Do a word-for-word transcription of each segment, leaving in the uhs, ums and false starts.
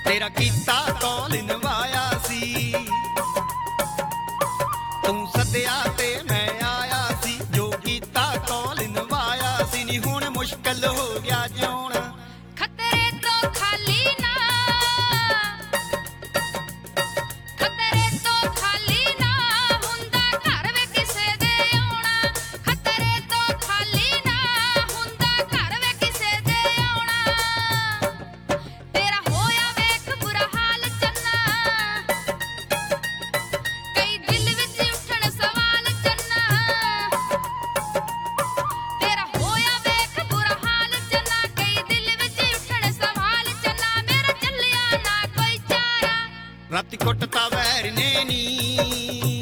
ਤੇਰਾ ਕੀਤਾ ਕੌਲ ਨਿਭਾਇਆ ਸੀ, ਤੂੰ ਸੱਦਿਆ ਤੇ ਮੈਂ ਆਇਆ ਸੀ, ਜੋ ਕੀਤਾ ਕੌਲ ਨਿਭਾਇਆ ਸੀ। ਨੀ ਹੁਣ ਮੁਸ਼ਕਿਲ ਹੋ ਗਿਆ ਜਿਉਣਾ, ਖਤਰੇ ਤੋਂ ਖਾਲੀ ਨਾ, ਖਤਰੇ ਤੋਂ ਖਾਲੀ ਨਾ ਹੁੰਦਾ ਘਰ ਵੇ ਕਿਸੇ ਦੇ ਆਉਣਾ, ਖਤਰੇ ਤੋਂ ਖਾਲੀ ਨਾ ਹੁੰਦਾ ਘਰ ਵੇ ਕਿਸੇ ਦੇ ਆਉਣਾ। ਤੇਰਾ ਹੋਇਆ ਵੇਖ ਬੁਰਾ ਹਾਲ ਚੰਨਾ, ਕਈ ਦਿਲ ਵਿੱਚ ਉੱਠਣ ਸਵਾਲ ਚੰਨਾ, ਤੇਰਾ ਹੋਇਆ ਵੇਖ ਬੁਰਾ ਹਾਲ ਚੰਨਾ, ਕਈ ਦਿਲ ਵਿੱਚ ਉੱਠਣ ਸਵਾਲ ਚੰਨਾ, ਮੇਰਾ ਚੱਲਿਆ ਨਾ ਕੋਈ ਚਾਰਾ। ਰਾਤੀ ਕੁੱਟਤਾ ਵੈਰ ਨੇ ਨੀ,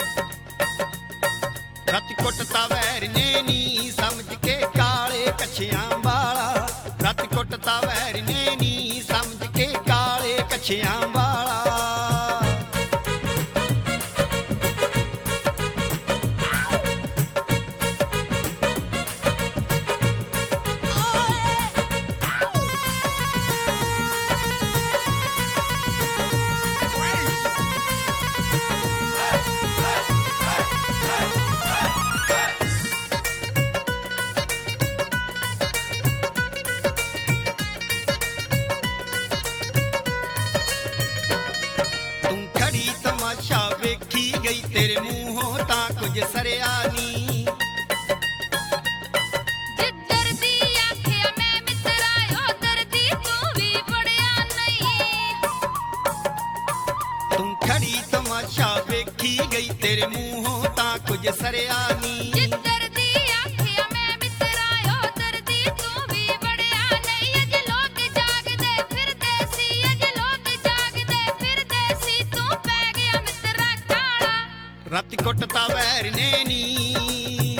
ਰਾਤੀ ਕੁੱਟਤਾ ਵੈਰ ਨੇ ਨੀ ਸਮਝ ਕੇ ਕਾਲੇ ਕੱਛਿਆਂ ਵਾਲਾ, ਰਾਤੀ ਕੁੱਟਤਾ ਵੈਰ ਨੇ ਨੀ ਸਮਝ ਕੇ ਕਾਲੇ ਕੱਛਿਆਂ ਵਾਲਾ। ਤੂੰ ਖੜੀ ਤਮਾਸ਼ਾ ਵੇਖੀ ਗਈ, ਤੇਰੇ ਮੂੰਹੋਂ ਤਾਂ ਕੁਝ ਸਰਿਆ ਨੀ, ਜਿੱਧਰ ਦੀ ਆਖਿਆ ਮੈਂ ਮਿੱਤਰਾ ਉਧਰ ਦੀ ਤੂੰ ਵੀ ਵੜਿਆ ਨਹੀਂ, ਤੂੰ ਖੜੀ ਤਮਾਸ਼ਾ ਵੇਖੀ ਗਈ, ਤੇਰੇ ਮੂੰਹੋਂ ਤਾਂ ਕੁਝ ਸਰਿਆ ਨੀ। ਜਿੱਧਰ ਦੀ ਆਖਿਆ ਮੈਂ ਮਿੱਤਰਾ ਉਧਰ ਦੀ ਤੂੰ ਵੀ ਵੜਿਆ ਨਹੀਂ, ਅਜ ਲੋਕ ਜਾਗਦੇ ਫਿਰਦੇ ਸੀ, ਅਜ ਲੋਕ ਜਾਗਦੇ ਫਿਰਦੇ ਸੀ, ਤੂੰ ਪੈ ਗਿਆ ਮਿੱਤਰਾ ਕਾਲਾ। ਰਾਤੀ ਕੁੱਟਤਾ ਵੈਰ ਨੇ ਨੀ,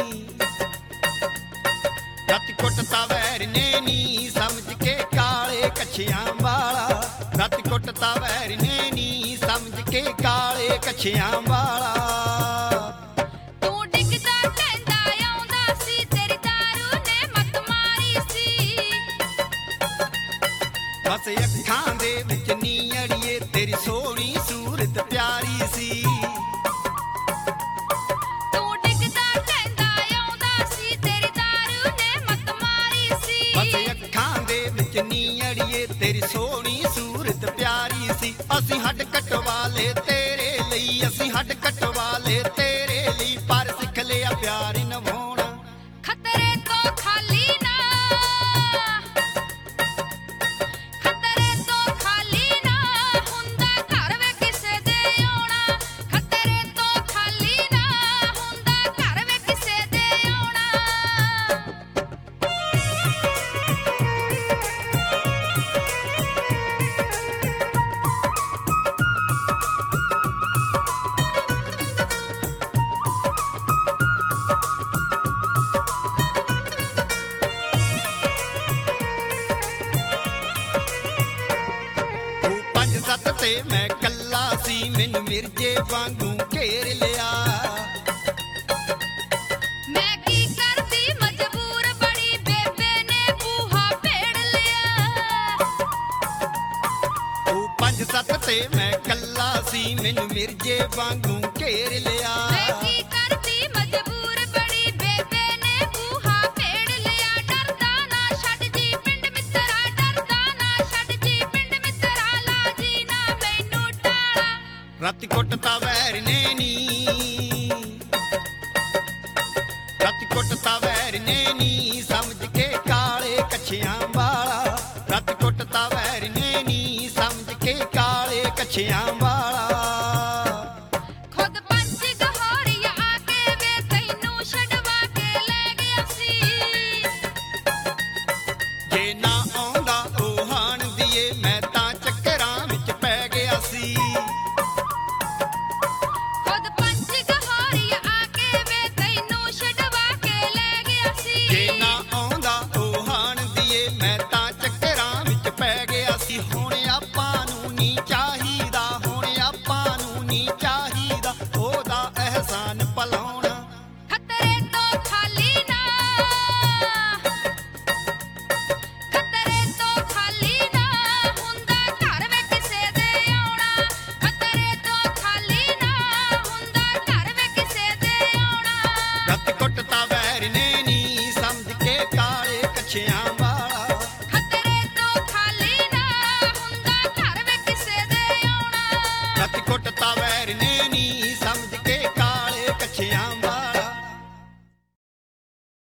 ਰਾਤੀ ਕੁੱਟਤਾ ਵੈਰ ਨੇ ਨੀ ਸਮਝ ਕੇ ਕਾਲੇ ਕੱਛਿਆਂ ਵਾਲਾ, ਰਾਤੀ ਕੁੱਟਤਾ ਵੈਰ ਨੇ ਨੀ ਸਮਝ ਕੇ ਕਾਲੇ ਕੱਛਿਆਂ ਵਾਲਾ। ਤੂੰ ਡਿੱਗਦਾ ਕਹਿੰਦਾ ਆਉਂਦਾ ਸੀ, ਤੇਰੀ ਦਾਰੂ ਨੇ ਮੱਤ ਮਾਰੀ ਸੀ, ਬਸ ਅੱਖਾਂ ਦੇ ਵਿੱਚ ਨੀ ਅੜੀਏ ਤੇਰੀ ਸੋਹਣੀ ਸੂਰਤ ਪਿਆਰੀ ਸੀ, ਤੂੰ ਡਿੱਗਦਾ ਕਹਿੰਦਾ ਆਉਂਦਾ ਸੀ, ਤੇਰੀ ਦਾਰੂ ਨੇ ਮੱਤ ਮਾਰੀ ਸੀ, ਬਸ ਅੱਖਾਂ ਦੇ ਵਿੱਚ ਨੀ ਅੜੀਏ ਤੇਰੀ ਸੋਹਣੀ ਸੂਰਤ ਪਿਆਰੀ ਸੀ। ਅਸੀਂ ਹੱਡ ਕਟਵਾ ਲਏ ਤੇਰੇ ਲਈ, ਅਸੀਂ ਹੱਡ ਕਟਵਾ ਲਏ ਤੇਰੇ ਲਈ, ਪਰ ਸਿੱਖ ਲਿਆ ਪਿਆਰ ਨਿਭਾਉਣਾ। ਖਤਰੇ ਤੋਂ ਖਾਲੀ ਨਾ, ਖਤਰੇ ਤੋਂ ਖਾਲੀ ਨਾ ਹੁੰਦਾ ਘਰ ਵੇ ਕਿਸੇ ਦੇ ਆਉਣਾ, ਖਤਰੇ ਤੋਂ ਖਾਲੀ ਨਾ ਹੁੰਦਾ ਘਰ ਵੇ ਕਿਸੇ ਦੇ ਆਉਣਾ। ਤੂੰ ਪੰਜ ਸੱਤ ਤੇ ਮੈਂ ਕੱਲਾ ਸੀ, ਮੈਨੂੰ ਮਿਰਜੇ ਵਾਂਗੂ ਘੇਰ ਲਿਆ, ਮੈਂ ਕੀ ਕਰਦੀ ਮਜਬੂਰ ਬੜੀ, ਬੇਬੇ ਨੇ ਬੂਹਾ ਭੇੜ ਲਿਆ, ਤੂੰ ਪੰਜ ਸੱਤ ਤੇ ਮੈਂ ਕੱਲਾ ਸੀ, ਮੈਨੂੰ ਮਿਰਜੇ ਵਾਂਗੂ ਘੇਰ ਲਿਆ, ਮੈਂ ਕੀ ਕਰਦੀ ਮਜਬੂਰ ਬੜੀ, ਬੇਬੇ ਨੇ ਬੂਹਾ ਭੇੜ ਲਿਆ, ਡਰਦਾ ਨਾ ਛੱਡ ਜੀ ਪਿੰਡ ਮਿੱਤਰਾ, ਡਰਦਾ ਨਾ ਛੱਡ ਜੀ ਪਿੰਡ ਮਿੱਤਰਾ, ਲਾ ਜੀ ਨਾ ਮੈਨੂੰ ਟਾਲਾ। ਰਾਤੀ ਕੁੱਟਤਾ ਵੈਰ ਨੇ ਨੀ, ਰਾਤੀ ਕੁੱਟਤਾ ਵੈਰ ਨੇ ਨੀ ਸਮਝ ਕੇ ਕਾਲੇ ਕੱਛਿਆਂ ਵਾਲਾ, ਰਾਤੀ ਕੁੱਟਤਾ ਵੈਰ ਨੇ ਨੀ ਸਮਝ ਕੇ ਕਾਲੇ ਕੱਛਿਆਂ ਵਾਲਾ। ਖੁਦ ਪੰਜ ਗਹੋਰੀਆ ਆ ਕੇ ਵੇ ਤੈਨੂੰ ਛਡਵਾ ਕੇ ਲੈ ਗਿਆ ਸੀ, ਜੇ ਨਾ ਆਉਂਦਾ ਉਹ ਹਾਣ ਦੀਏ ਮੈਂ ਤਾਂ ਚੱਕਰਾਂ ਵਿੱਚ ਪੈ ਗਿਆ ਸੀ, ਖੁਦ ਪੰਜ ਗਹੋਰੀਆ ਆ ਕੇ ਵੇ ਤੈਨੂੰ ਛਡਵਾ ਕੇ ਲੈ ਗਿਆ ਸੀ, ਜੇ ਨਾ ਆਉਂਦਾ ਉਹ ਹਾਣ ਦੀਏ ਮੈਂ ਤਾਂ ਚੱਕਰਾਂ ਵਿੱਚ ਪੈ ਗਿਆ ਸੀ। ਹੁਣ ਆਪਾਂ ਨੂੰ ਨੀ ਚਾਹੀਦਾ, ਹੁਣ ਪੁੱਛਿਆ